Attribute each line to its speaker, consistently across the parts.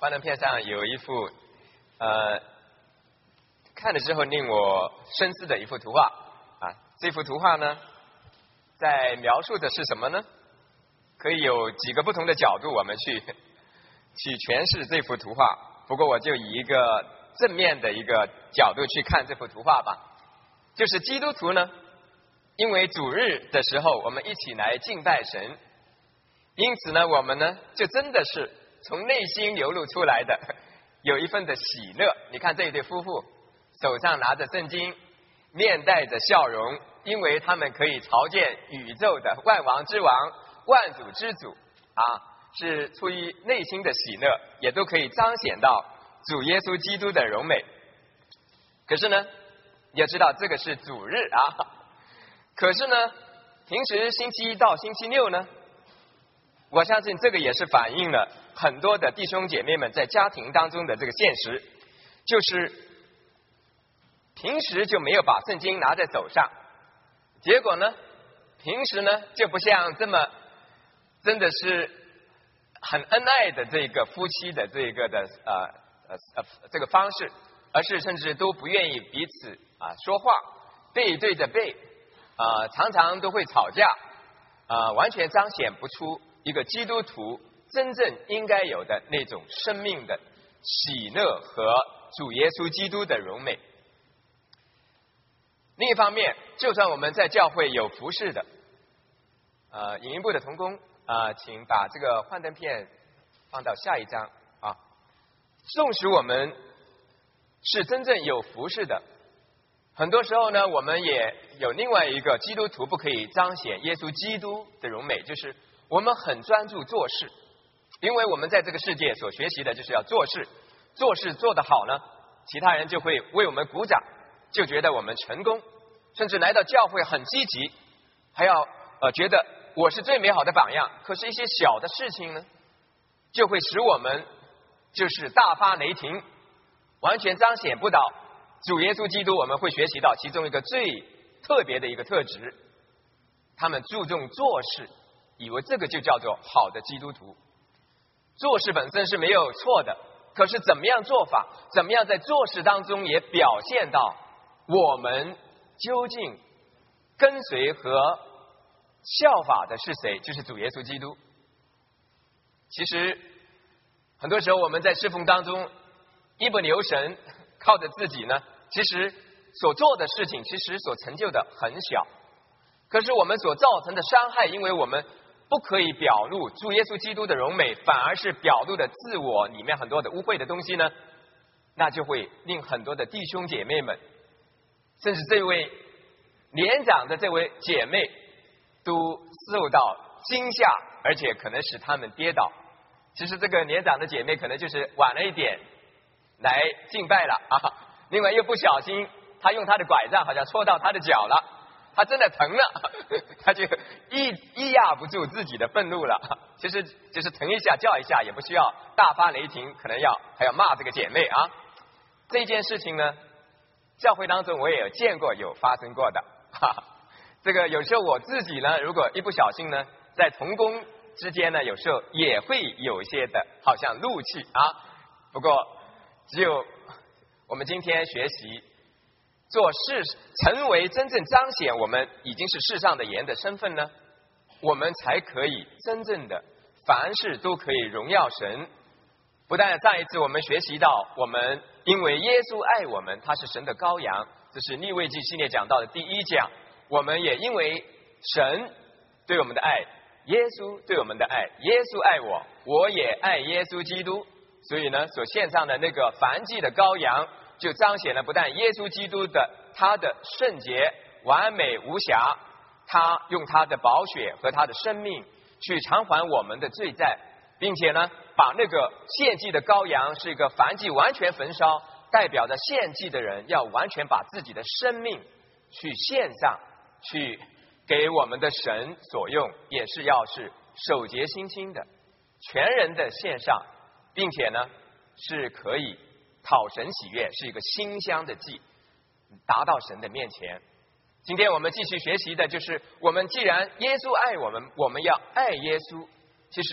Speaker 1: 幻灯片上有一幅看了之后令我深思的一幅图画啊。这幅图画呢，在描述的是什么呢？可以有几个不同的角度，我们去诠释这幅图画。不过我就以一个正面的一个角度去看这幅图画吧。就是基督徒呢，因为主日的时候我们一起来敬拜神，因此呢，我们呢就真的是从内心流露出来的有一份的喜乐。你看这一对夫妇手上拿着圣经，面带着笑容，因为他们可以朝见宇宙的万王之王、万主之主啊，是出于内心的喜乐，也都可以彰显到主耶稣基督的荣美。可是呢，你要知道这个是主日啊，可是呢，平时星期一到星期六呢，我相信这个也是反映了很多的弟兄姐妹们在家庭当中的这个现实，就是平时就没有把圣经拿在手上，结果呢，平时呢就不像这么真的是很恩爱的这个夫妻的这个的这个方式，而是甚至都不愿意彼此说话，背对着背常常都会吵架完全彰显不出一个基督徒真正应该有的那种生命的喜乐和主耶稣基督的荣美。另一方面，就算我们在教会有服侍的影音部的同工请把这个幻灯片放到下一章啊。纵使我们是真正有服侍的，很多时候呢，我们也有另外一个基督徒不可以彰显耶稣基督的荣美，就是我们很专注做事，因为我们在这个世界所学习的就是要做事，做事做得好呢，其他人就会为我们鼓掌，就觉得我们成功，甚至来到教会很积极，还要觉得我是最美好的榜样。可是一些小的事情呢，就会使我们就是大发雷霆，完全彰显不到主耶稣基督。我们会学习到其中一个最特别的一个特质，他们注重做事，以为这个就叫做好的基督徒。做事本身是没有错的，可是怎么样做法，怎么样在做事当中也表现到我们究竟跟随和效法的是谁，就是主耶稣基督。其实很多时候我们在侍奉当中一不留神，靠着自己呢，其实所做的事情其实所成就的很小，可是我们所造成的伤害，因为我们不可以表露主耶稣基督的荣美，反而是表露的自我里面很多的污秽的东西呢，那就会令很多的弟兄姐妹们，甚至这位年长的这位姐妹都受到惊吓，而且可能使他们跌倒。其实这个年长的姐妹可能就是晚了一点来敬拜了另外又不小心她用她的拐杖好像戳到她的脚了，她真的疼了，她就抑压不住自己的愤怒了。其实就是疼一下叫一下，也不需要大发雷霆，可能还要骂这个姐妹啊。这件事情呢，教会当中我也有见过，有发生过的这个有时候我自己呢，如果一不小心呢，在同工之间呢，有时候也会有一些的好像怒气不过只有我们今天学习做事，成为真正彰显我们已经是世上的盐的身份呢，我们才可以真正的凡事都可以荣耀神。不但上一次我们学习到，我们因为耶稣爱我们，他是神的羔羊，这是利未记系列讲到的第一讲。我们也因为神对我们的爱，耶稣对我们的爱，耶稣爱我，我也爱耶稣基督，所以呢，所献上的那个燔祭的羔羊，就彰显了不但耶稣基督的他的圣洁完美无瑕，他用他的宝血和他的生命去偿还我们的罪债，并且呢，把那个献祭的羔羊是一个燔祭完全焚烧，代表着献祭的人要完全把自己的生命去献上，去给我们的神所用，也是要是守节心清的，全人的献上，并且呢是可以讨神喜悦，是一个馨香的祭，达到神的面前。今天我们继续学习的就是，我们既然耶稣爱我们，我们要爱耶稣。其实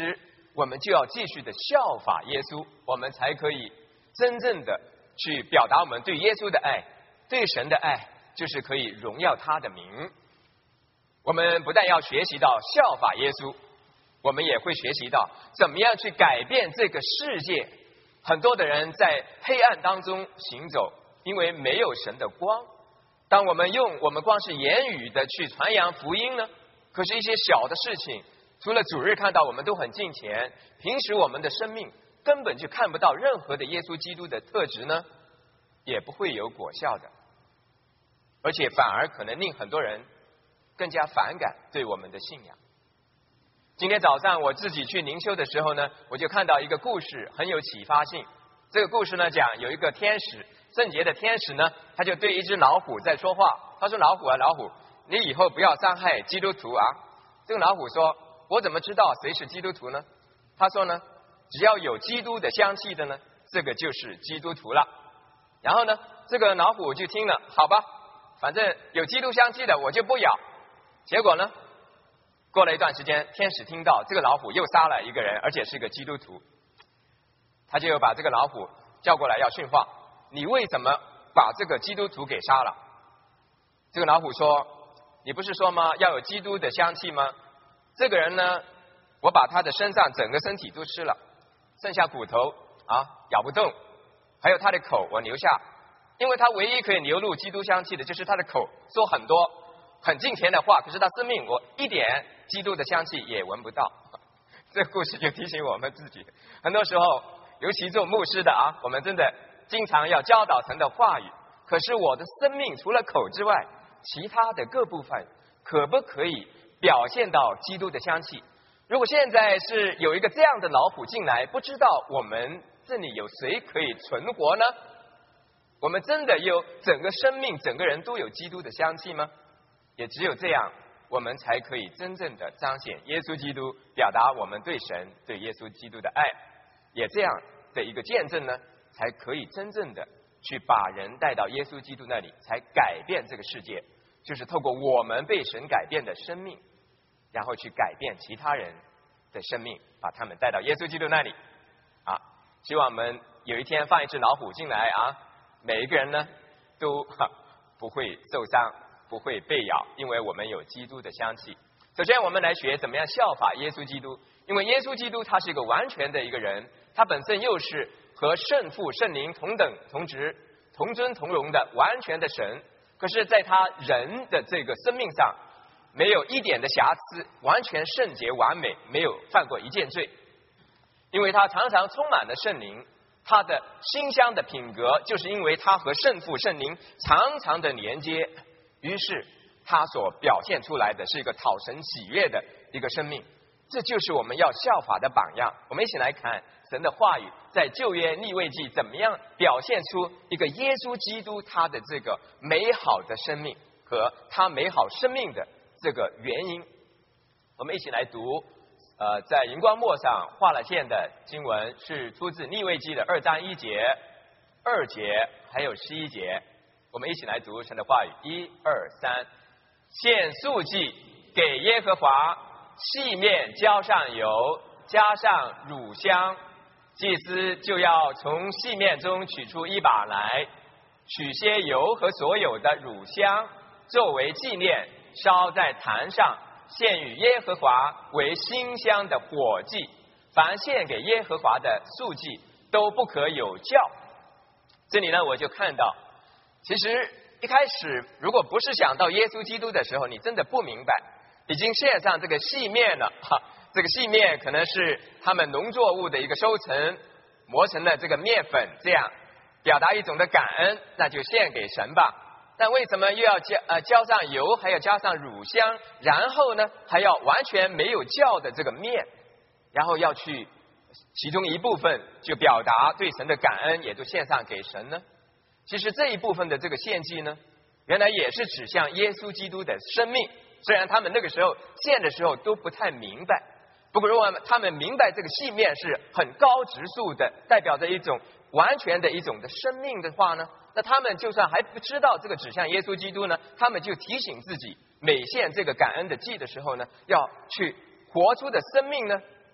Speaker 1: 我们就要继续的效法耶稣，我们才可以真正的去表达我们对耶稣的爱，对神的爱，就是可以荣耀他的名。我们不但要学习到效法耶稣，我们也会学习到怎么样去改变这个世界。很多的人在黑暗当中行走，因为没有神的光。当我们用我们光是言语的去传扬福音呢，可是一些小的事情，除了主日看到我们都很敬虔，平时我们的生命根本就看不到任何的耶稣基督的特质呢，也不会有果效的，而且反而可能令很多人更加反感对我们的信仰。今天早上我自己去灵修的时候呢，我就看到一个故事，很有启发性。这个故事呢，讲有一个天使，圣洁的天使呢，他就对一只老虎在说话。他说：老虎啊，老虎，你以后不要伤害基督徒啊。这个老虎说：我怎么知道谁是基督徒呢？他说呢，只要有基督的香气的呢，这个就是基督徒了。然后呢，这个老虎就听了，好吧，反正有基督香气的我就不咬。结果呢，过了一段时间，天使听到这个老虎又杀了一个人，而且是个基督徒，他就把这个老虎叫过来要训话。你为什么把这个基督徒给杀了？这个老虎说：你不是说吗，要有基督的香气吗？这个人呢，我把他的身上整个身体都吃了，剩下骨头啊咬不动，还有他的口我留下，因为他唯一可以流露基督香气的就是他的口，说很多很敬虔的话，可是他生命我一点基督的香气也闻不到。这个故事就提醒我们自己，很多时候尤其做牧师的啊，我们真的经常要教导神的话语，可是我的生命除了口之外，其他的各部分可不可以表现到基督的香气？如果现在是有一个这样的老虎进来，不知道我们这里有谁可以存活呢？我们真的有整个生命整个人都有基督的香气吗？也只有这样，我们才可以真正的彰显耶稣基督，表达我们对神对耶稣基督的爱。也这样的一个见证呢，才可以真正的去把人带到耶稣基督那里，才改变这个世界。就是透过我们被神改变的生命，然后去改变其他人的生命，把他们带到耶稣基督那里啊！希望我们有一天放一只老虎进来啊，每一个人呢都不会受伤，不会被咬，因为我们有基督的香气。首先我们来学怎么样效法耶稣基督，因为耶稣基督他是一个完全的一个人，他本身又是和圣父圣灵同等同职同尊同荣的完全的神，可是在他人的这个生命上没有一点的瑕疵，完全圣洁完美，没有犯过一件罪。因为他常常充满了圣灵，他的馨香的品格就是因为他和圣父圣灵常常的连接，于是他所表现出来的是一个讨神喜悦的一个生命。这就是我们要效法的榜样。我们一起来看神的话语在旧约利未记怎么样表现出一个耶稣基督他的这个美好的生命和他美好生命的这个原因。我们一起来读在荧光幕上画了线的经文，是出自利未记的2章1节、2节还有11节。我们一起来读神的话语，1、2、3。献素祭给耶和华，细面浇上油，加上乳香，祭司就要从细面中取出一把来，取些油和所有的乳香，作为纪念，烧在坛上，献与耶和华为馨香的火祭。凡献给耶和华的素祭都不可有酵。这里呢，我就看到，其实一开始如果不是想到耶稣基督的时候，你真的不明白，已经献上这个细面了这个细面可能是他们农作物的一个收成，磨成了这个面粉，这样表达一种的感恩，那就献给神吧。但为什么又要浇上油，还要加上乳香，然后呢还要完全没有酵的这个面，然后要去其中一部分就表达对神的感恩，也就献上给神呢？其实这一部分的这个献祭呢，原来也是指向耶稣基督的生命。虽然他们那个时候献的时候都不太明白，不过如果他们明白这个细面是很高质素的，代表着一种完全的一种的生命的话呢，那他们就算还不知道这个指向耶稣基督呢，他们就提醒自己，每献这个感恩的祭的时候呢，要去活出的生命呢，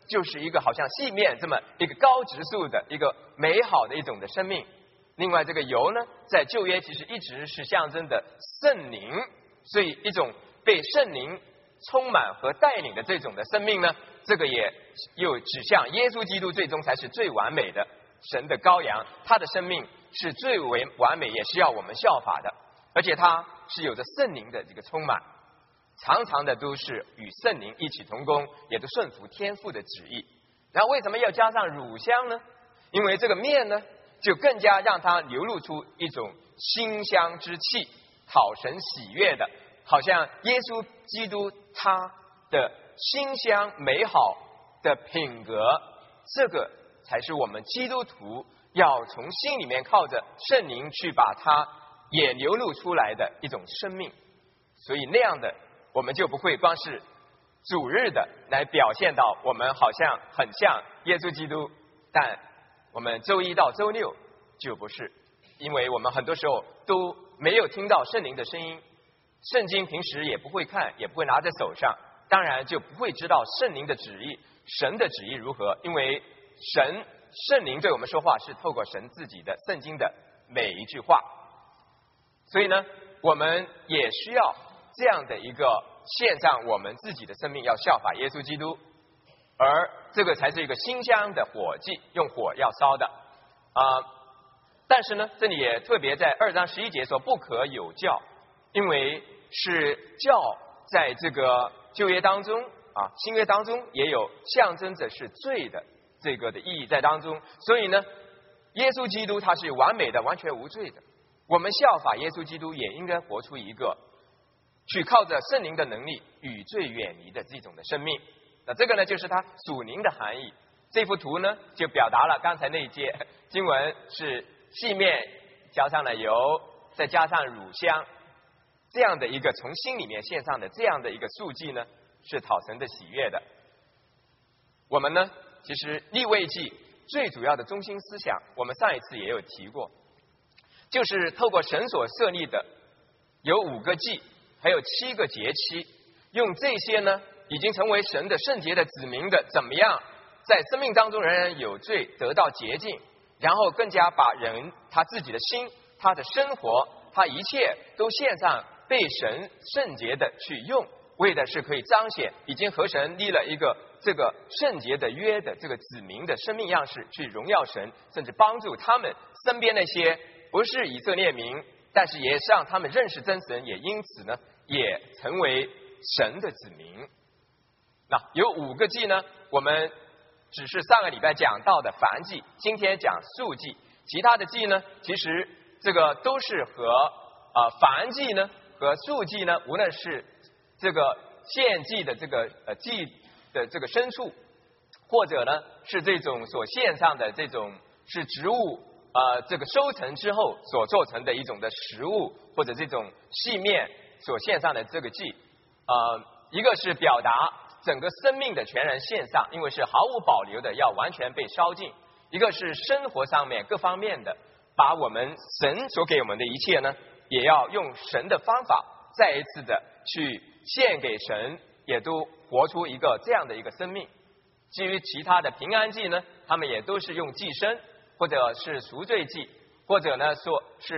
Speaker 1: 就是一个好像细面这么一个高质素的一个美好的一种的生命。另外这个油呢，在旧约其实一直是象征的圣灵，所以一种被圣灵充满和带领的这种的生命呢，这个也又指向耶稣基督最终才是最完美的神的羔羊，他的生命是最为完美，也是要我们效法的，而且他是有着圣灵的这个充满，常常的都是与圣灵一起同工，也都顺服天父的旨意。然后为什么要加上乳香呢？因为这个面呢，就更加让它流露出一种馨香之气，讨神喜悦的，好像耶稣基督他的馨香美好的品格，这个才是我们基督徒要从心里面靠着圣灵去把它也流露出来的一种生命。所以那样的我们就不会光是主日的来表现到我们好像很像耶稣基督，但我们周一到周六就不是，因为我们很多时候都没有听到圣灵的声音，圣经平时也不会看，也不会拿在手上，当然就不会知道圣灵的旨意，神的旨意如何，因为圣灵对我们说话是透过神自己的圣经的每一句话。所以呢，我们也需要这样的一个献上我们自己的生命，要效法耶稣基督，而这个才是一个馨香的火祭，用火要烧的但是呢，这里也特别在2章11节说不可有酵，因为是酵在这个旧约当中新约当中也有象征着是罪的这个的意义在当中，所以呢，耶稣基督他是完美的，完全无罪的，我们效法耶稣基督也应该活出一个去靠着圣灵的能力与罪远离的这种的生命。那这个呢，就是它属灵的含义。这幅图呢，就表达了刚才那一节经文是细面加上了油，再加上乳香，这样的一个从心里面献上的这样的一个素祭呢，是讨神的喜悦的。我们呢，其实利未记最主要的中心思想，我们上一次也有提过，就是透过神所设立的有5个祭，还有7个节期，用这些呢，已经成为神的圣洁的子民的，怎么样在生命当中仍然有罪得到洁净，然后更加把人他自己的心，他的生活，他一切都献上被神圣洁的去用，为的是可以彰显已经和神立了一个这个圣洁的约的这个子民的生命样式，去荣耀神，甚至帮助他们身边那些不是以色列民，但是也是让他们认识真神，也因此呢也成为神的子民。那有5个祭呢，我们只是上个礼拜讲到的燔祭，今天讲素祭，其他的祭呢，其实这个都是和燔祭呢和素祭呢，无论是这个献祭的这个祭的这个牲畜，或者呢是这种所献上的这种是植物这个收成之后所做成的一种的食物，或者这种细面所献上的这个祭一个是表达整个生命的全然献上，因为是毫无保留的要完全被烧尽；一个是生活上面各方面的，把我们神所给我们的一切呢，也要用神的方法再一次的去献给神，也都活出一个这样的一个生命。至于其他的平安祭呢，他们也都是用祭牲，或者是赎罪祭，或者呢说是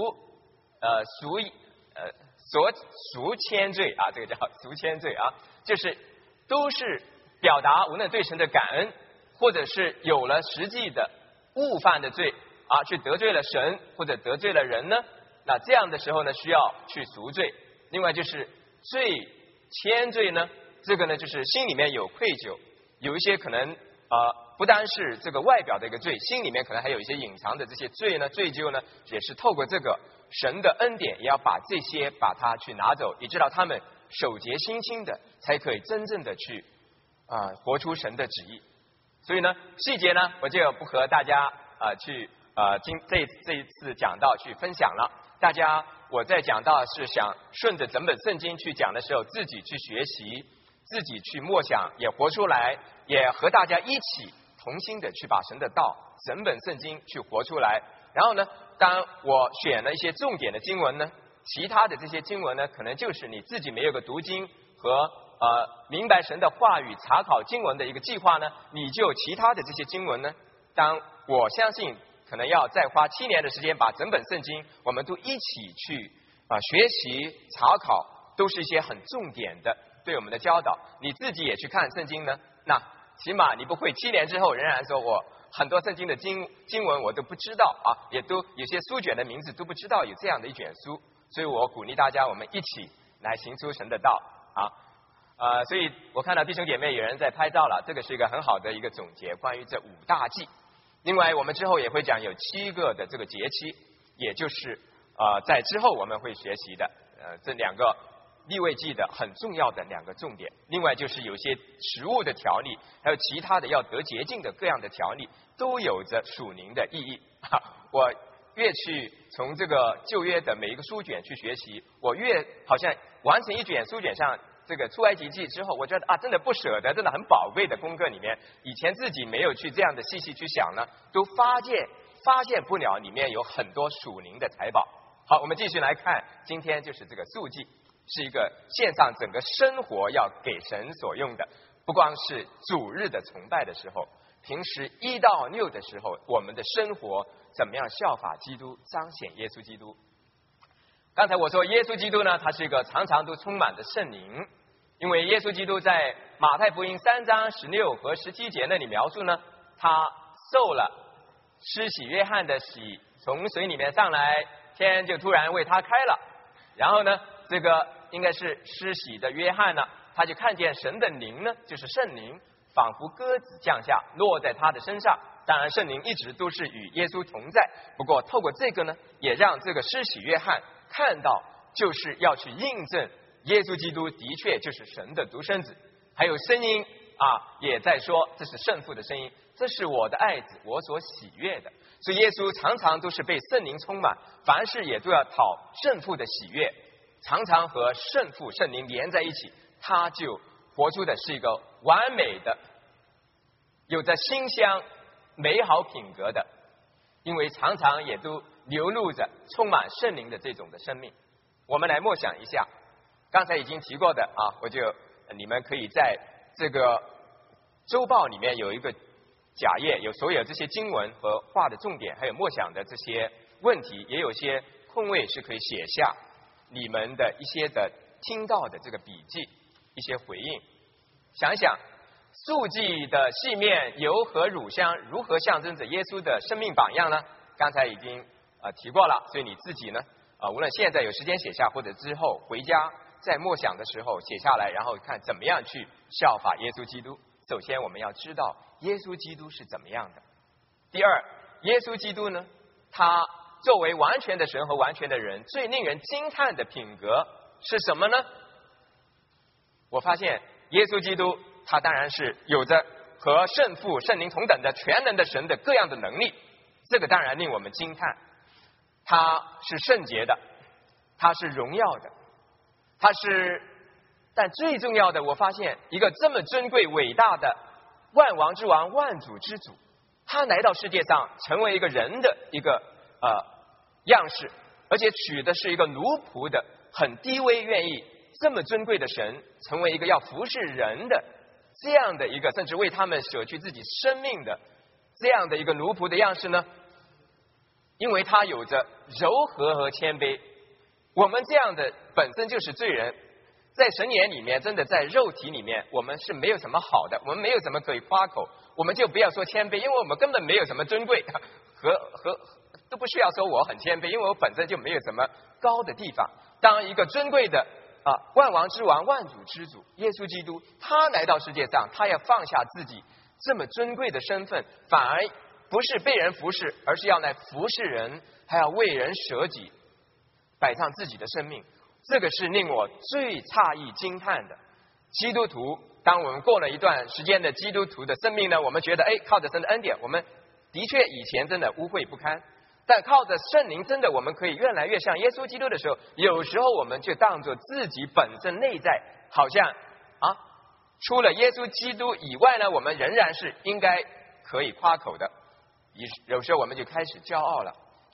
Speaker 1: 赎愆罪这个叫赎愆罪就是都是表达无论对神的感恩，或者是有了实际的误犯的罪去得罪了神或者得罪了人呢，那这样的时候呢需要去赎罪。另外就是罪愆罪呢，这个呢就是心里面有愧疚，有一些可能不单是这个外表的一个罪，心里面可能还有一些隐藏的这些罪呢，罪疚呢，也是透过这个神的恩典，也要把这些把它去拿走，也知道他们守节心清的，才可以真正的去活出神的旨意。所以呢，细节呢，我就不和大家去这一次讲道去分享了。大家我在讲道是想顺着整本圣经去讲的时候，自己去学习，自己去默想，也活出来，也和大家一起同心的去把神的道整本圣经去活出来。然后呢，当我选了一些重点的经文呢，其他的这些经文呢，可能就是你自己没有个读经和明白神的话语、查考经文的一个计划呢，你就其他的这些经文呢，当我相信可能要再花7年的时间把整本圣经我们都一起去学习查考，都是一些很重点的对我们的教导。你自己也去看圣经呢，那起码你不会7年之后仍然说我很多圣经的经文我都不知道也都有些书卷的名字都不知道有这样的一卷书。所以我鼓励大家我们一起来行出神的道所以我看到弟兄姐妹有人在拍照了，这个是一个很好的一个总结，关于这5大祭。另外我们之后也会讲有7个的这个节期，也就是在之后我们会学习的这2个利未记的很重要的2个重点。另外就是有些食物的条例，还有其他的要得洁净的各样的条例，都有着属灵的意义我越去从这个旧约的每一个书卷去学习，我越好像完成一卷书卷上这个出埃及记之后，我觉得真的不舍得，真的很宝贵的功课里面，以前自己没有去这样的细细去想呢，都发现不了里面有很多属灵的财宝。好，我们继续来看，今天就是这个素祭，是一个献上整个生活要给神所用的，不光是主日的崇拜的时候，平时1到6的时候，我们的生活怎么样效法基督，彰显耶稣基督。刚才我说耶稣基督呢，他是一个常常都充满着圣灵，因为耶稣基督在马太福音3章16和17节那里描述呢，他受了施洗约翰的洗，从水里面上来，天就突然为他开了，然后呢这个应该是施洗的约翰呢，他就看见神的灵呢，就是圣灵仿佛鸽子降下落在他的身上。当然圣灵一直都是与耶稣同在，不过透过这个呢，也让这个施洗约翰看到，就是要去印证耶稣基督的确就是神的独生子。还有声音也在说这是圣父的声音，这是我的爱子，我所喜悦的。所以耶稣常常都是被圣灵充满，凡事也都要讨圣父的喜悦，常常和圣父圣灵连在一起，他就活出的是一个完美的有着馨香美好品格的，因为常常也都流露着充满圣灵的这种的生命。我们来默想一下刚才已经提过的你们可以在这个周报里面有一个甲页，有所有这些经文和话的重点，还有默想的这些问题，也有些空位是可以写下你们的一些的听到的这个笔记，一些回应。想一想素祭的细面油和乳香如何象征着耶稣的生命榜样呢？刚才已经提过了，所以你自己呢无论现在有时间写下，或者之后回家在默想的时候写下来，然后看怎么样去效法耶稣基督。首先我们要知道耶稣基督是怎么样的。第二，耶稣基督呢，他作为完全的神和完全的人，最令人惊叹的品格是什么呢？我发现耶稣基督他当然是有着和圣父圣灵同等的全能的神的各样的能力，这个当然令我们惊叹。他是圣洁的，他是荣耀的，但最重要的，我发现一个这么尊贵伟大的万王之王万主之主，他来到世界上成为一个人的一个样式，而且取的是一个奴仆的很低微，愿意这么尊贵的神成为一个要服侍人的这样的一个，甚至为他们舍去自己生命的这样的一个奴仆的样式呢？因为他有着柔和和谦卑。我们这样的本身就是罪人，在神眼里面，真的在肉体里面，我们是没有什么好的，我们没有什么可以夸口，我们就不要说谦卑，因为我们根本没有什么尊贵和都不需要说我很谦卑，因为我本身就没有什么高的地方。当一个尊贵的万王之王万主之主耶稣基督，他来到世界上，他要放下自己这么尊贵的身份，反而不是被人服侍，而是要来服侍人，还要为人舍己，摆上自己的生命。这个是令我最诧异惊叹的。基督徒，当我们过了一段时间的基督徒的生命呢，我们觉得靠着神的恩典，我们的确以前真的污秽不堪，但靠着圣灵，真的我们可以越来越像耶稣基督的时候，有时候我们就当作自己本身内在好像除了耶稣基督以外呢，我们仍然是应该可以夸口的。有时候我们就开始骄傲了，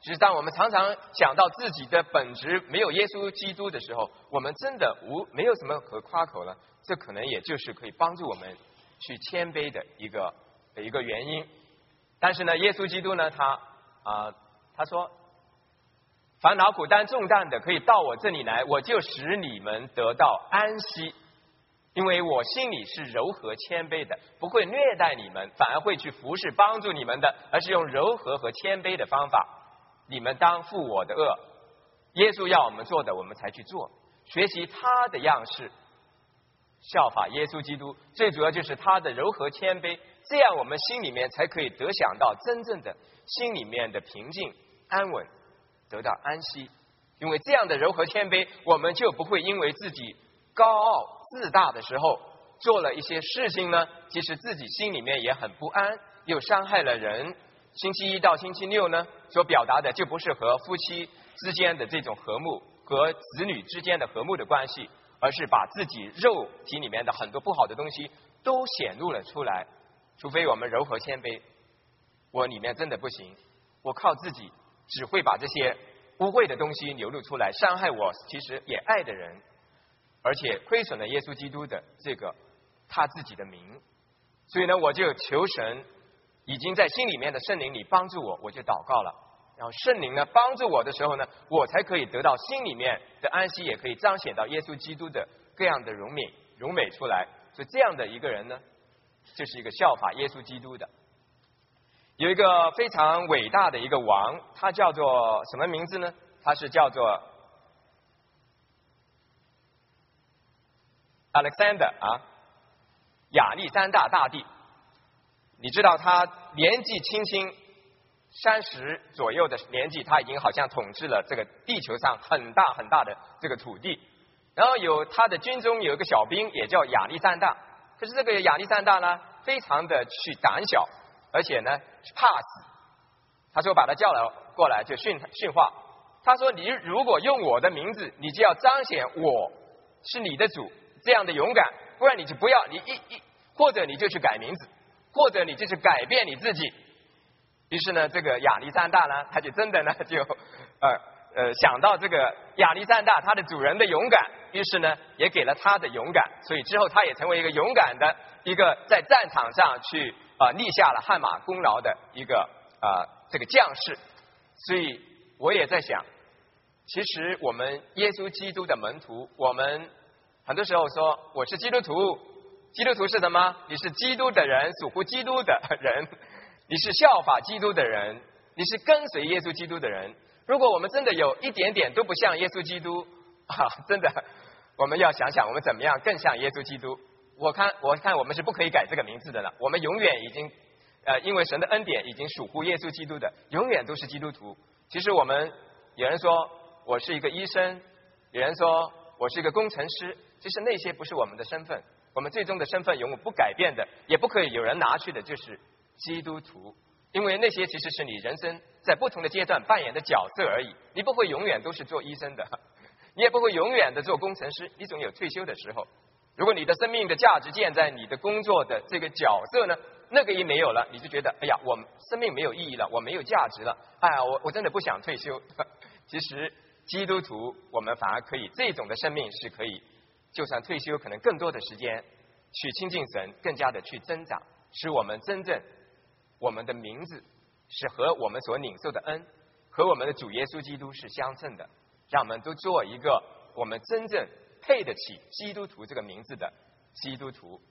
Speaker 1: 就是当我们常常想到自己的本质没有耶稣基督的时候，我们真的没有什么可夸口了。这可能也就是可以帮助我们去谦卑的一个原因。但是呢，耶稣基督呢，他说，烦恼苦担重担的可以到我这里来，我就使你们得到安息。因为我心里是柔和谦卑的，不会虐待你们，反而会去服侍帮助你们的，而是用柔和和谦卑的方法。你们当负我的恶，耶稣要我们做的，我们才去做，学习他的样式，效法耶稣基督。最主要就是他的柔和谦卑，这样我们心里面才可以得享到真正的心里面的平静安稳，得到安息。因为这样的柔和谦卑，我们就不会因为自己高傲自大的时候做了一些事情呢，其实自己心里面也很不安，又伤害了人。星期一到星期六呢，所表达的就不是和夫妻之间的这种和睦，和子女之间的和睦的关系，而是把自己肉体里面的很多不好的东西都显露了出来。除非我们柔和谦卑，我里面真的不行，我靠自己只会把这些污秽的东西流露出来，伤害我其实也爱的人，而且亏损了耶稣基督的这个他自己的名。所以呢，我就求神已经在心里面的圣灵里帮助我，我就祷告了。然后圣灵呢帮助我的时候呢，我才可以得到心里面的安息，也可以彰显到耶稣基督的各样的荣美出来。所以这样的一个人呢，就是一个效法耶稣基督的。有一个非常伟大的一个王，他叫做什么名字呢？他是叫做 Alexander 亚历山大大帝。你知道他年纪轻轻30左右的年纪，他已经好像统治了这个地球上很大很大的这个土地。然后有他的军中有一个小兵也叫亚历山大，可是这个亚历山大呢非常的去胆小，而且呢怕死。他说把他叫了过来就训话，他说你如果用我的名字，你就要彰显我是你的主这样的勇敢，不然你就不要，你或者你就去改名字，或者你就去改变你自己。于是呢，这个亚历山大呢，他就真的呢就想到这个亚历山大他的主人的勇敢，于是呢也给了他的勇敢，所以之后他也成为一个勇敢的一个在战场上去立下了汗马功劳的一个这个将士。所以我也在想，其实我们耶稣基督的门徒，我们很多时候说我是基督徒，基督徒是什么？你是基督的人，属乎基督的人，你是效法基督的人，你是跟随耶稣基督的人。如果我们真的有一点点都不像耶稣基督真的我们要想想我们怎么样更像耶稣基督。我看我们是不可以改这个名字的了，我们永远已经因为神的恩典已经属乎耶稣基督的，永远都是基督徒。其实我们有人说我是一个医生，有人说我是一个工程师，其实那些不是我们的身份，我们最终的身份永远不改变的，也不可以有人拿去的，就是基督徒。因为那些其实是你人生在不同的阶段扮演的角色而已，你不会永远都是做医生的，你也不会永远的做工程师，你总有退休的时候。如果你的生命的价值建在你的工作的这个角色呢，那个一没有了，你就觉得哎呀，我生命没有意义了，我没有价值了，哎呀，我真的不想退休。其实基督徒我们反而可以，这种的生命是可以就算退休可能更多的时间去亲近神，更加的去增长，使我们真正我们的名字是和我们所领受的恩和我们的主耶稣基督是相称的，让我们都做一个我们真正配得起基督徒这个名字的基督徒。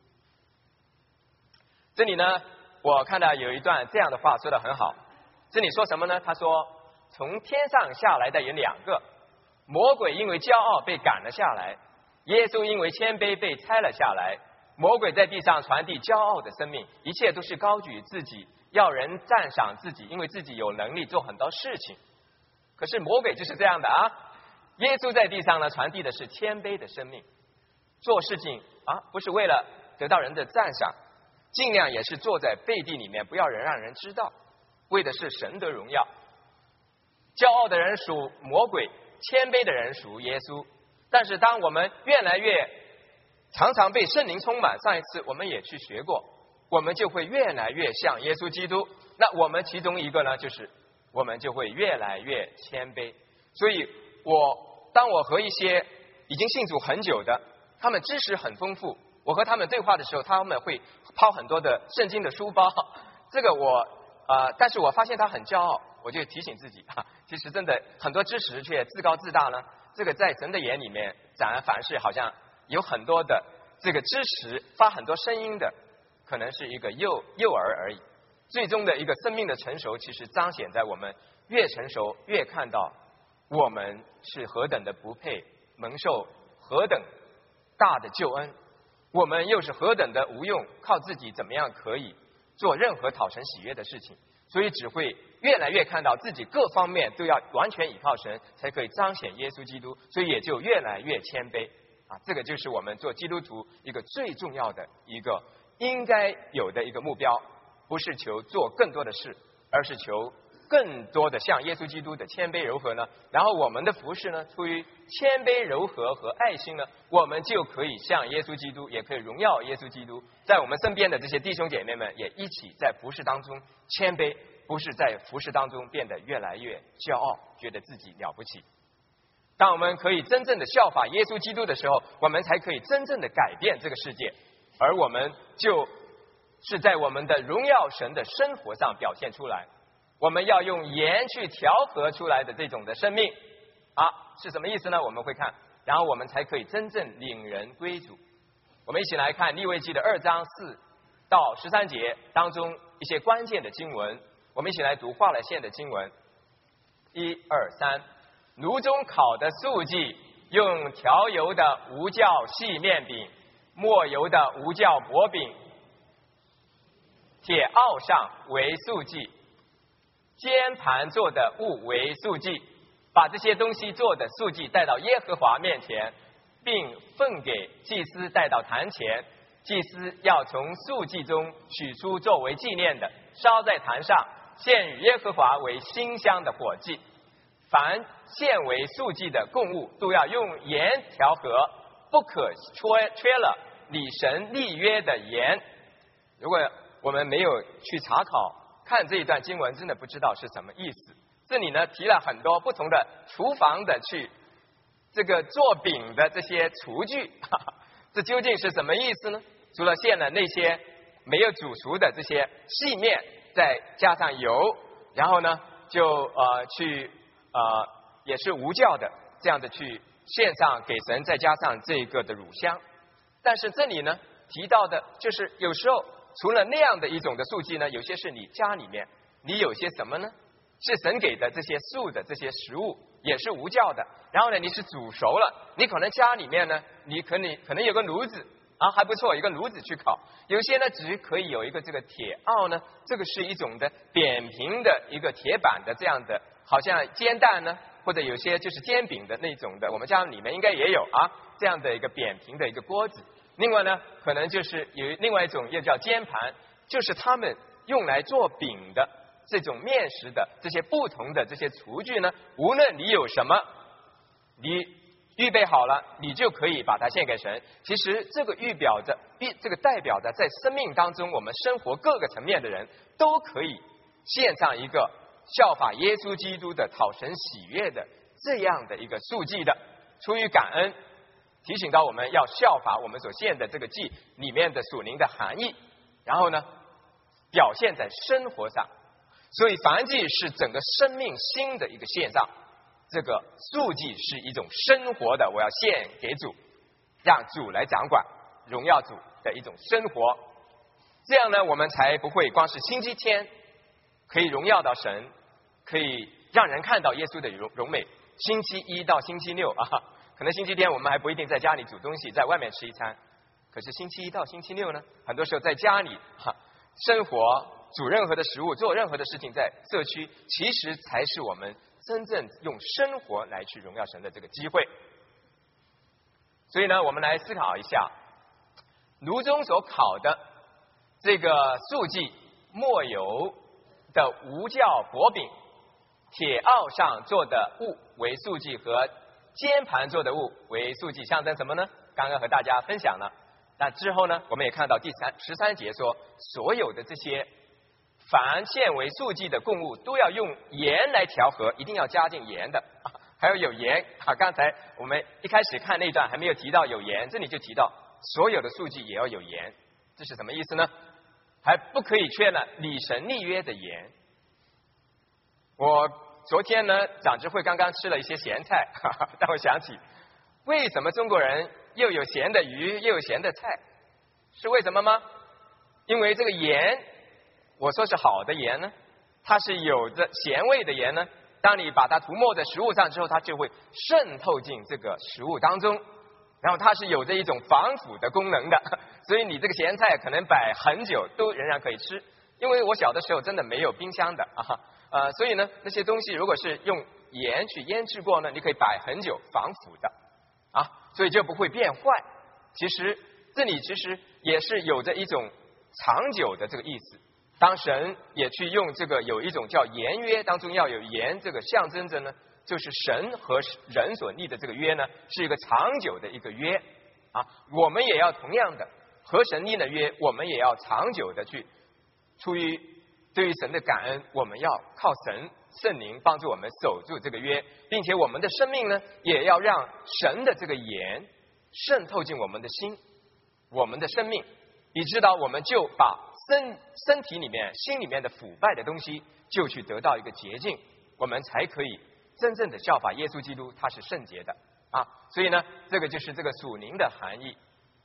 Speaker 1: 这里呢我看到有一段这样的话说得很好，这里说什么呢？他说从天上下来的有2个，魔鬼因为骄傲被赶了下来，耶稣因为谦卑被拆了下来。魔鬼在地上传递骄傲的生命，一切都是高举自己，要人赞赏自己，因为自己有能力做很多事情。可是魔鬼就是这样的耶稣在地上呢传递的是谦卑的生命，做事情不是为了得到人的赞赏，尽量也是坐在背地里面，不要让人知道，为的是神的荣耀。骄傲的人属魔鬼，谦卑的人属耶稣。但是当我们越来越常常被圣灵充满，上一次我们也去学过，我们就会越来越像耶稣基督。那我们其中一个呢，就是我们就会越来越谦卑。所以当我和一些已经信主很久的，他们知识很丰富，我和他们对话的时候，他们会抛很多的圣经的书包，这个但是我发现他很骄傲，我就提醒自己其实真的很多知识却自高自大呢，这个在神的眼里面反而是好像有很多的这个知识发很多声音的，可能是一个幼儿而已。最终的一个生命的成熟，其实彰显在我们越成熟，越看到我们是何等的不配蒙受何等大的救恩，我们又是何等的无用，靠自己怎么样可以做任何讨神喜悦的事情，所以只会越来越看到自己各方面都要完全倚靠神，才可以彰显耶稣基督，所以也就越来越谦卑这个就是我们做基督徒一个最重要的一个应该有的一个目标，不是求做更多的事，而是求更多的像耶稣基督的谦卑柔和呢，然后我们的服事呢，出于谦卑柔和和爱心呢，我们就可以像耶稣基督，也可以荣耀耶稣基督，在我们身边的这些弟兄姐妹们也一起在服事当中谦卑，不是在服事当中变得越来越骄傲，觉得自己了不起。当我们可以真正的效法耶稣基督的时候，我们才可以真正的改变这个世界，而我们就是在我们的荣耀神的生活上表现出来。我们要用盐去调和出来的这种的生命是什么意思呢？我们会看，然后我们才可以真正领人归主。我们一起来看利未记的2章4到13节当中一些关键的经文，我们一起来读画了线的经文。1、2、3，炉中烤的素祭，用调油的无酵细面饼，抹油的无酵薄饼，铁奥上为素祭，煎盘做的物为素祭，把这些东西做的素祭带到耶和华面前，并奉给祭司带到坛前。祭司要从素祭中取出作为纪念的，烧在坛上，献与耶和华为馨香的火祭。凡献为素祭的供物，都要用盐调和，不可缺了理神立约的盐。如果我们没有去查考看这一段经文，真的不知道是什么意思。这里呢提了很多不同的厨房的去这个做饼的这些厨具这究竟是什么意思呢？除了献了那些没有煮熟的这些细面，再加上油，然后呢就也是无酵的这样的去献上给神，再加上这个的乳香。但是这里呢提到的就是有时候除了那样的一种的素祭呢，有些是你家里面你有些什么呢是神给的这些素的这些食物，也是无酵的，然后呢你是煮熟了，你可能家里面呢你可能有个炉子还不错，一个炉子去烤。有些呢只可以有一个这个铁奥呢，这个是一种的扁平的一个铁板的这样的，好像煎蛋呢，或者有些就是煎饼的那种的，我们家里面应该也有这样的一个扁平的一个锅子。另外呢可能就是有另外一种也叫煎盘，就是他们用来做饼的这种面食的这些不同的这些厨具呢，无论你有什么，你预备好了，你就可以把它献给神。其实这个这个代表着在生命当中我们生活各个层面的人都可以献上一个效法耶稣基督的讨神喜悦的这样的一个素祭的，出于感恩，提醒到我们要效法我们所献的这个祭里面的属灵的含义，然后呢表现在生活上。所以燔祭是整个生命新的一个献上，这个素祭是一种生活的，我要献给主，让主来掌管，荣耀主的一种生活。这样呢我们才不会光是星期天可以荣耀到神，可以让人看到耶稣的荣美，星期一到星期六可能星期天我们还不一定在家里煮东西，在外面吃一餐，可是星期一到星期六呢，很多时候在家里生活，煮任何的食物，做任何的事情，在社区，其实才是我们真正用生活来去荣耀神的这个机会。所以呢我们来思考一下，炉中所烤的这个素祭，抹油的无酵薄饼，铁奥上做的物为素祭，和煎盘做的物为素祭，象征什么呢？刚刚和大家分享了。那之后呢我们也看到第13节说，所有的这些凡献为素祭的供物都要用盐来调和，一定要加进盐的。还有盐啊，刚才我们一开始看那段还没有提到有盐，这里就提到所有的素祭也要有盐，这是什么意思呢？还不可以缺了礼神立约的盐。我昨天呢，长执会刚刚吃了一些咸菜，让我想起为什么中国人又有咸的鱼又有咸的菜，是为什么吗？因为这个盐，我说是好的盐呢，它是有着咸味的盐呢，当你把它涂抹在食物上之后，它就会渗透进这个食物当中，然后它是有着一种防腐的功能的，所以你这个咸菜可能摆很久都仍然可以吃。因为我小的时候真的没有冰箱的所以呢，那些东西如果是用盐去腌制过呢，你可以摆很久，防腐的所以就不会变坏。其实这里其实也是有着一种长久的这个意思。当神也去用这个有一种叫盐约，当中要有盐这个象征着呢，就是神和人所立的这个约呢，是一个长久的一个约我们也要同样的和神立的约，我们也要长久的去出于对于神的感恩，我们要靠神圣灵帮助我们守住这个约，并且我们的生命呢，也要让神的这个盐渗透进我们的心，我们的生命，以致到我们就把身体里面心里面的腐败的东西就去得到一个洁净，我们才可以真正的效法耶稣基督，他是圣洁的所以呢，这个就是这个属灵的含义。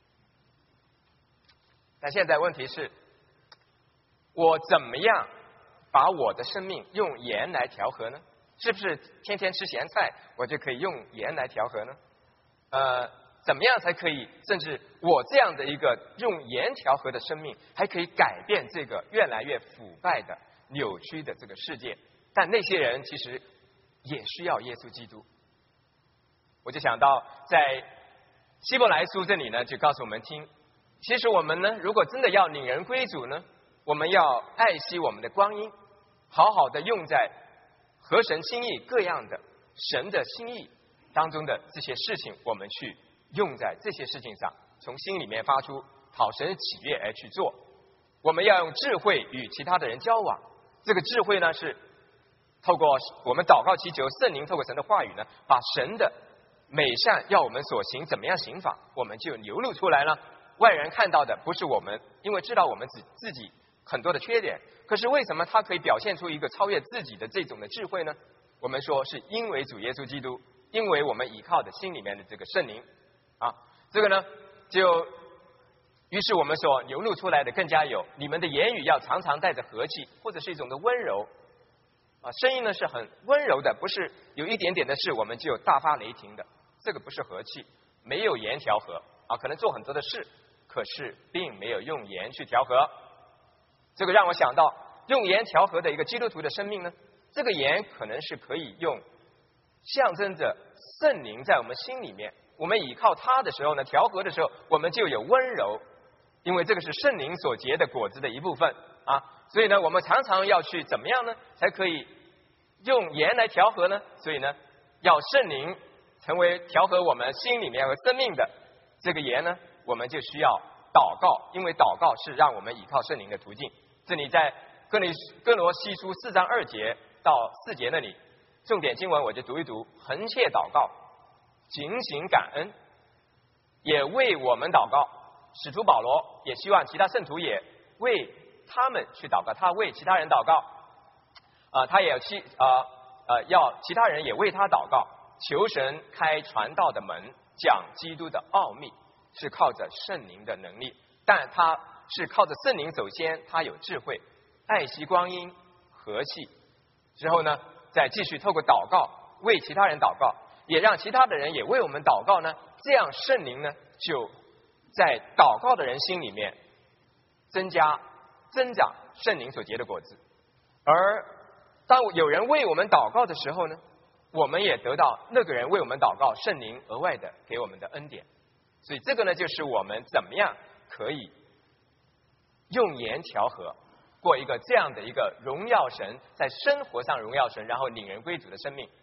Speaker 1: 但现在问题是，我怎么样把我的生命用盐来调和呢？是不是天天吃咸菜我就可以用盐来调和呢？怎么样才可以，甚至我这样的一个用盐调和的生命，还可以改变这个越来越腐败的扭曲的这个世界？但那些人其实也需要耶稣基督。我就想到在希伯来书这里呢，就告诉我们听，其实我们呢，如果真的要领人归主呢，我们要爱惜我们的光阴，好好的用在合神心意各样的神的心意当中的这些事情，我们去用在这些事情上，从心里面发出讨神喜悦而去做。我们要用智慧与其他的人交往，这个智慧呢，是透过我们祷告祈求圣灵透过神的话语呢，把神的美善要我们所行怎么样行法，我们就流露出来了。外人看到的不是我们，因为知道我们自己很多的缺点，可是为什么他可以表现出一个超越自己的这种的智慧呢？我们说是因为主耶稣基督，因为我们依靠的心里面的这个圣灵这个呢，就于是我们所流露出来的更加有，你们的言语要常常带着和气，或者是一种的温柔声音呢是很温柔的，不是有一点点的事我们就大发雷霆的，这个不是和气，没有盐调和可能做很多的事，可是并没有用盐去调和。这个让我想到用盐调和的一个基督徒的生命呢，这个盐可能是可以用象征着圣灵在我们心里面，我们倚靠他的时候呢，调和的时候我们就有温柔，因为这个是圣灵所结的果子的一部分所以呢，我们常常要去怎么样呢，才可以用盐来调和呢？所以呢，要圣灵成为调和我们心里面和生命的这个盐呢，我们就需要祷告，因为祷告是让我们倚靠圣灵的途径。这里在哥罗西书4章2节到4节那里，重点经文我就读一读：恒切祷告，警醒感恩，也为我们祷告。使徒保罗也希望其他圣徒也为他们去祷告，他为其他人祷告他也要其他人也为他祷告，求神开传道的门，讲基督的奥秘，是靠着圣灵的能力，但他是靠着圣灵，首先他有智慧，爱惜光阴，和气，之后呢再继续透过祷告为其他人祷告，也让其他的人也为我们祷告呢，这样圣灵呢就在祷告的人心里面增长圣灵所结的果子。而当有人为我们祷告的时候呢，我们也得到那个人为我们祷告，圣灵额外的给我们的恩典。所以这个呢，就是我们怎么样可以用盐调和，过一个这样的一个荣耀神，在生活上荣耀神，然后领人归主的生命。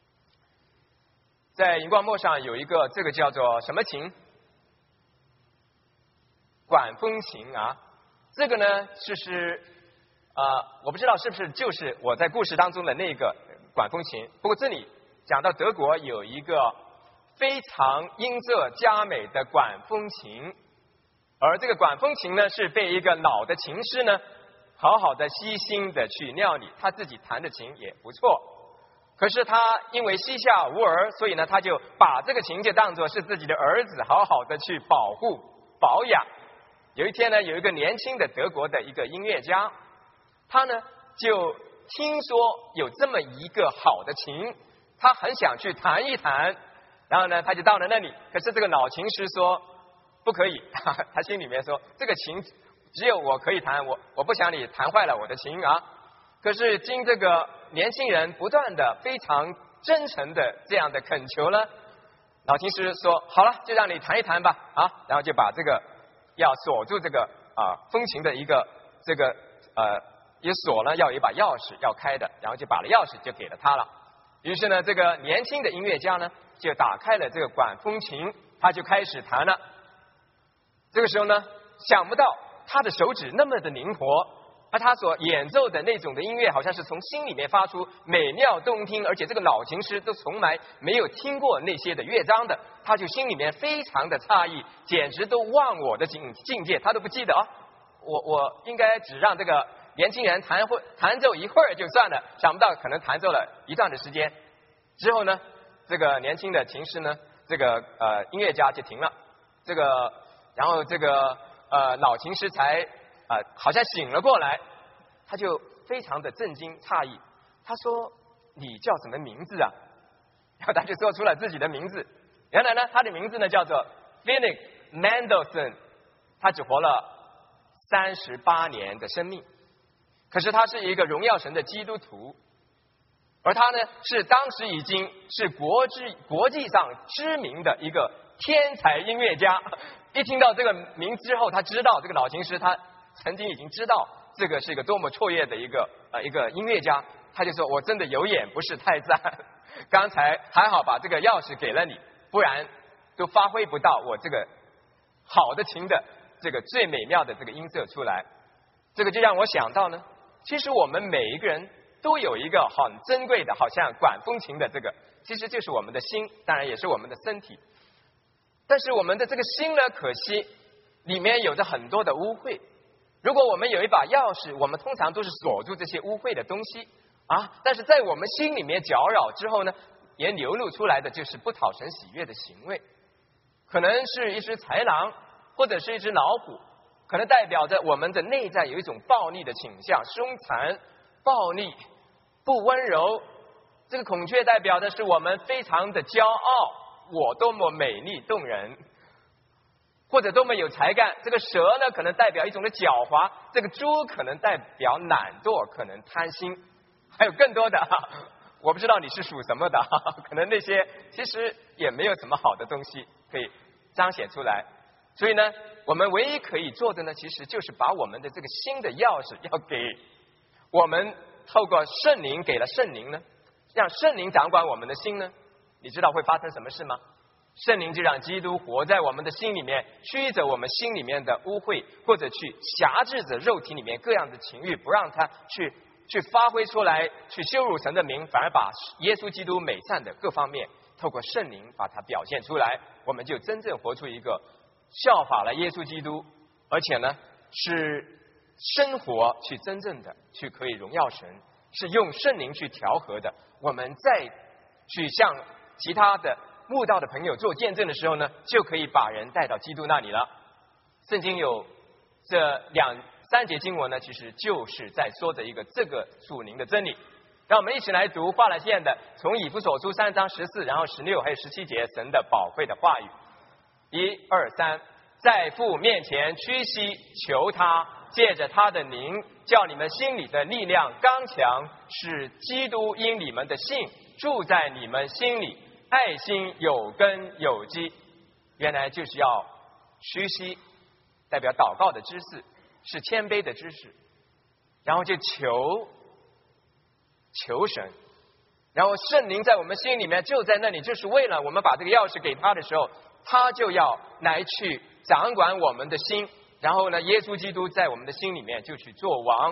Speaker 1: 在荧光幕上有一个这个叫做什么琴？管风琴这个呢就是我不知道是不是就是我在故事当中的那个管风琴。不过这里讲到德国有一个非常音色佳美的管风琴，而这个管风琴呢是被一个老的琴师呢好好的悉心的去料理，他自己弹的琴也不错。可是他因为膝下无儿，所以呢他就把这个琴就当作是自己的儿子，好好的去保护保养。有一天呢，有一个年轻的德国的一个音乐家，他呢就听说有这么一个好的琴，他很想去弹一弹，然后呢他就到了那里。可是这个老琴师说不可以，他心里面说这个琴只有我可以弹，我不想你弹坏了我的琴啊。可是经这个年轻人不断的非常真诚的这样的恳求呢，老琴师说好了，就让你弹一弹吧啊，然后就把这个要锁住这个风琴的一个这个一锁呢要有一把钥匙要开的，然后就把了钥匙就给了他了。于是呢这个年轻的音乐家呢就打开了这个管风琴，他就开始弹了。这个时候呢想不到他的手指那么的灵活，而他所演奏的那种的音乐好像是从心里面发出，美妙动听，而且这个老琴师都从来没有听过那些的乐章的，他就心里面非常的诧异，简直都忘我的境界，他都不记得我应该只让这个年轻人弹奏一会儿就算了，想不到可能弹奏了一段的时间之后呢，这个年轻的琴师呢，这个音乐家就停了，这个然后这个老琴师才好像醒了过来，他就非常的震惊诧异，他说你叫什么名字啊？然后他就说出了自己的名字。原来呢他的名字呢叫做 Felix Mendelssohn， 他只活了38年的生命，可是他是一个荣耀神的基督徒，而他呢是当时已经是国际上知名的一个天才音乐家。一听到这个名之后，他知道这个老琴师他曾经已经知道这个是一个多么卓越的一个音乐家，他就说我真的有眼不识泰山，刚才还好把这个钥匙给了你，不然都发挥不到我这个好的琴的这个最美妙的这个音色出来。这个就让我想到呢，其实我们每一个人都有一个很珍贵的好像管风琴的这个，其实就是我们的心，当然也是我们的身体。但是我们的这个心呢，可惜里面有着很多的污秽。如果我们有一把钥匙，我们通常都是锁住这些污秽的东西但是在我们心里面搅扰之后呢，也流露出来的就是不讨神喜悦的行为，可能是一只豺狼，或者是一只老虎，可能代表着我们的内在有一种暴力的倾向，凶残、暴力、不温柔。这个孔雀代表的是我们非常的骄傲，我多么美丽动人，或者多么有才干。这个蛇呢可能代表一种的狡猾，这个猪可能代表懒惰，可能贪心，还有更多的我不知道你是属什么的可能那些其实也没有什么好的东西可以彰显出来。所以呢我们唯一可以做的呢，其实就是把我们的这个心的钥匙要给我们，透过圣灵，给了圣灵呢，让圣灵掌管我们的心呢，你知道会发生什么事吗？圣灵就让基督活在我们的心里面，驱着我们心里面的污秽，或者去辖制着肉体里面各样的情欲，不让它去发挥出来，去羞辱神的名，反而把耶稣基督美善的各方面透过圣灵把它表现出来，我们就真正活出一个效法了耶稣基督，而且呢是生活去真正的去可以荣耀神，是用圣灵去调和的。我们再去向其他的慕道的朋友做见证的时候呢，就可以把人带到基督那里了。圣经有这3节经文呢，其实就是在说着一个这个属灵的真理。让我们一起来读画了线的从以弗所书3章14然后16还有17节神的宝贵的话语。1、2、3，在父面前屈膝求他，借着他的灵叫你们心里的力量刚强，使基督因你们的信住在你们心里，爱心有根有基。原来就是要屈膝，代表祷告的姿势，是谦卑的姿势，然后就求神，然后圣灵在我们心里面就在那里，就是为了我们把这个钥匙给他的时候，他就要来去掌管我们的心，然后呢耶稣基督在我们的心里面就去做王，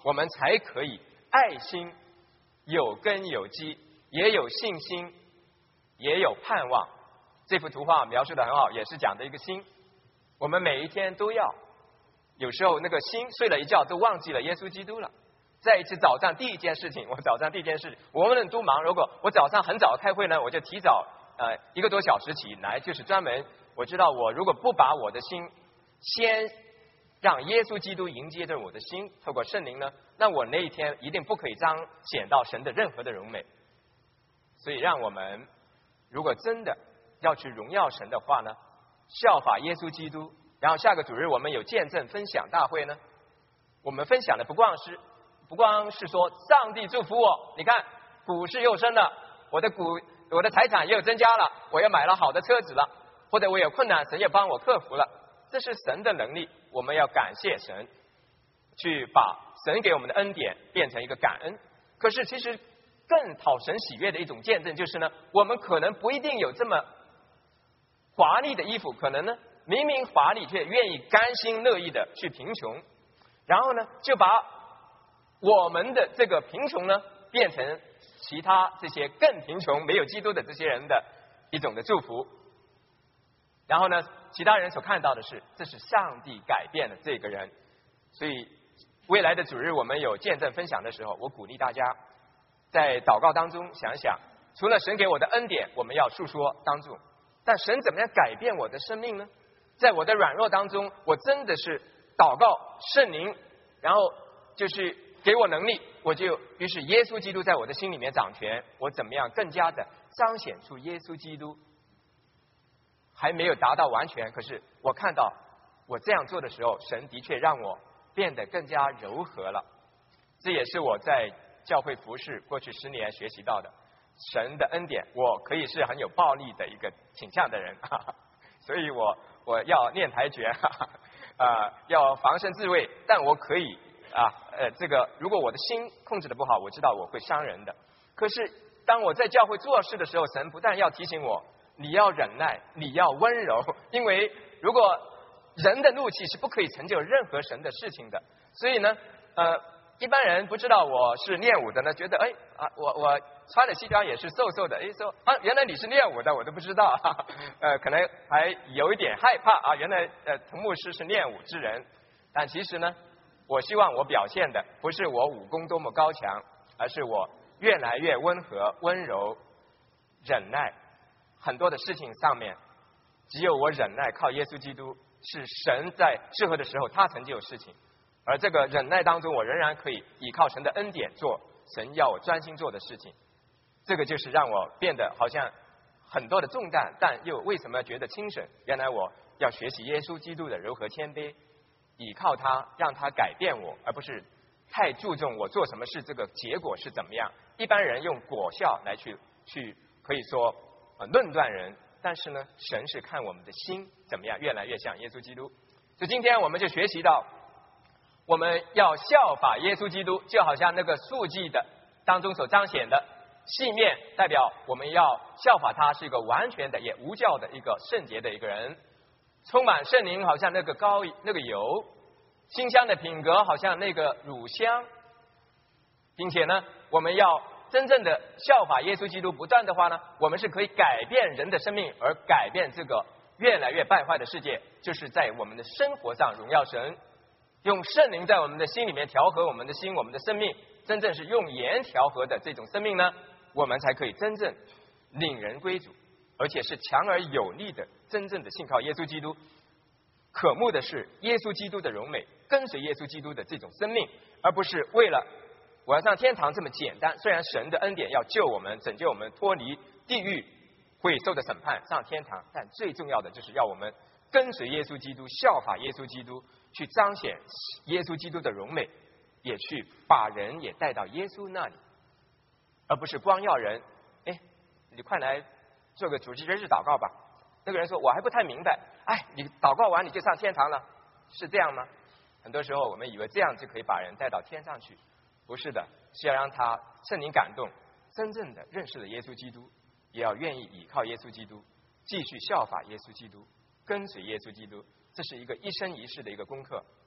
Speaker 1: 我们才可以爱心有根有基，也有信心，也有盼望。这幅图画描述的很好，也是讲的一个心。我们每一天都要，有时候那个心睡了一觉都忘记了耶稣基督了。再一次早上第一件事情，我们人都忙，如果我早上很早开会呢，我就提早1个多小时起来，就是专门我知道我如果不把我的心先让耶稣基督迎接着我的心，透过圣灵呢，那我那一天一定不可以彰显到神的任何的荣美。所以让我们如果真的要去荣耀神的话呢，效法耶稣基督。然后下个主日我们有见证分享大会呢，我们分享的不光是说上帝祝福我，你看股市又升了，我的财产又增加了，我又买了好的车子了，或者我有困难神也帮我克服了，这是神的能力，我们要感谢神，去把神给我们的恩典变成一个感恩。可是其实更讨神喜悦的一种见证就是呢，我们可能不一定有这么华丽的衣服，可能呢明明华丽却愿意甘心乐意的去贫穷，然后呢就把我们的这个贫穷呢变成其他这些更贫穷没有基督的这些人的一种的祝福。然后呢其他人所看到的是，这是上帝改变了这个人。所以未来的主日我们有见证分享的时候，我鼓励大家在祷告当中想一想，除了神给我的恩典我们要述说当中，但神怎么样改变我的生命呢？在我的软弱当中，我真的是祷告圣灵，然后就是给我能力，于是耶稣基督在我的心里面掌权，我怎么样更加的彰显出耶稣基督。还没有达到完全，可是我看到我这样做的时候，神的确让我变得更加柔和了。这也是我在教会服侍过去10年学习到的神的恩典。我可以是很有暴力的一个倾向的人，所以我要练台诀，要防身自卫，但我可以这个如果我的心控制的不好，我知道我会伤人的。可是当我在教会做事的时候，神不但要提醒我你要忍耐，你要温柔，因为如果人的怒气是不可以成就任何神的事情的。所以呢一般人不知道我是练武的呢，觉得我穿的西装也是瘦瘦的，说原来你是练武的，我都不知道，可能还有一点害怕原来滕牧师是练武之人。但其实呢，我希望我表现的不是我武功多么高强，而是我越来越温和、温柔、忍耐。很多的事情上面，只有我忍耐，靠耶稣基督，是神在适合的时候他成就事情。而这个忍耐当中，我仍然可以依靠神的恩典做神要我专心做的事情。这个就是让我变得好像很多的重担，但又为什么觉得轻省？原来我要学习耶稣基督的柔和谦卑，依靠他，让他改变我，而不是太注重我做什么事这个结果是怎么样。一般人用果效来去可以说论断人，但是呢，神是看我们的心怎么样越来越像耶稣基督。所以今天我们就学习到，我们要效法耶稣基督，就好像那个数记的当中所彰显的细面，代表我们要效法他是一个完全的也无教的一个圣洁的一个人，充满圣灵，好像那个油，馨香的品格好像那个乳香，并且呢我们要真正的效法耶稣基督，不断的话呢，我们是可以改变人的生命，而改变这个越来越败坏的世界，就是在我们的生活上荣耀神，用圣灵在我们的心里面调和我们的心，我们的生命真正是用盐调和的这种生命呢，我们才可以真正领人归主，而且是强而有力的真正的信靠耶稣基督。渴慕的是耶稣基督的荣美，跟随耶稣基督的这种生命，而不是为了我要上天堂这么简单。虽然神的恩典要救我们，拯救我们脱离地狱会受的审判上天堂，但最重要的就是要我们跟随耶稣基督，效法耶稣基督，去彰显耶稣基督的荣美，也去把人也带到耶稣那里，而不是光要人你快来做个主日祷告吧。那个人说我还不太明白，你祷告完你就上天堂了，是这样吗？很多时候我们以为这样就可以把人带到天上去，不是的，是要让他圣灵感动，真正的认识了耶稣基督，也要愿意倚靠耶稣基督，继续效法耶稣基督，跟随耶稣基督。这是一个一生一世的一个功课。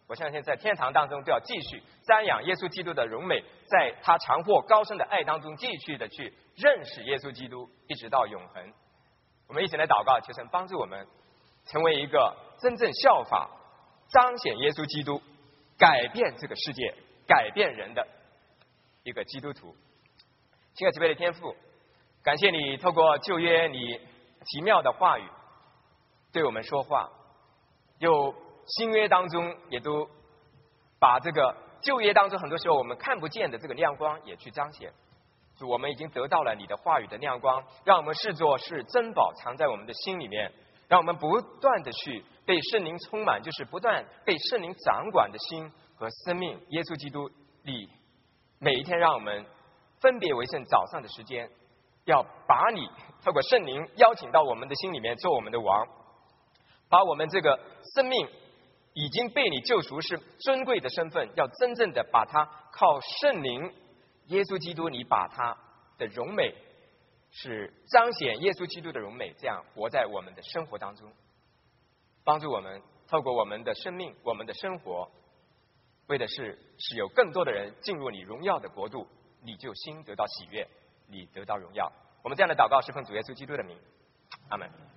Speaker 1: 我相信在天堂当中都要继续瞻仰耶稣基督的荣美，在他长阔高深的爱当中继续的去认识耶稣基督，一直到永恒。我们一起来祷告，求神帮助我们成为一个真正效法彰显耶稣基督，改变这个世界，改变人的一个基督徒。亲爱慈悲的天父，感谢你透过旧约你奇妙的话语对我们说话，有新约当中也都把这个旧约当中很多时候我们看不见的这个亮光也去彰显。主，我们已经得到了你的话语的亮光，让我们视作是珍宝藏在我们的心里面，让我们不断的去被圣灵充满，就是不断被圣灵掌管的心和生命。耶稣基督里每一天让我们分别为圣，早上的时间要把你透过圣灵邀请到我们的心里面做我们的王，把我们这个生命已经被你救赎是尊贵的身份，要真正的把它靠圣灵耶稣基督，你把他的荣美是彰显耶稣基督的荣美，这样活在我们的生活当中，帮助我们透过我们的生命我们的生活，为的是使有更多的人进入你荣耀的国度，你就心得到喜悦，你得到荣耀。我们这样的祷告是奉主耶稣基督的名，阿们。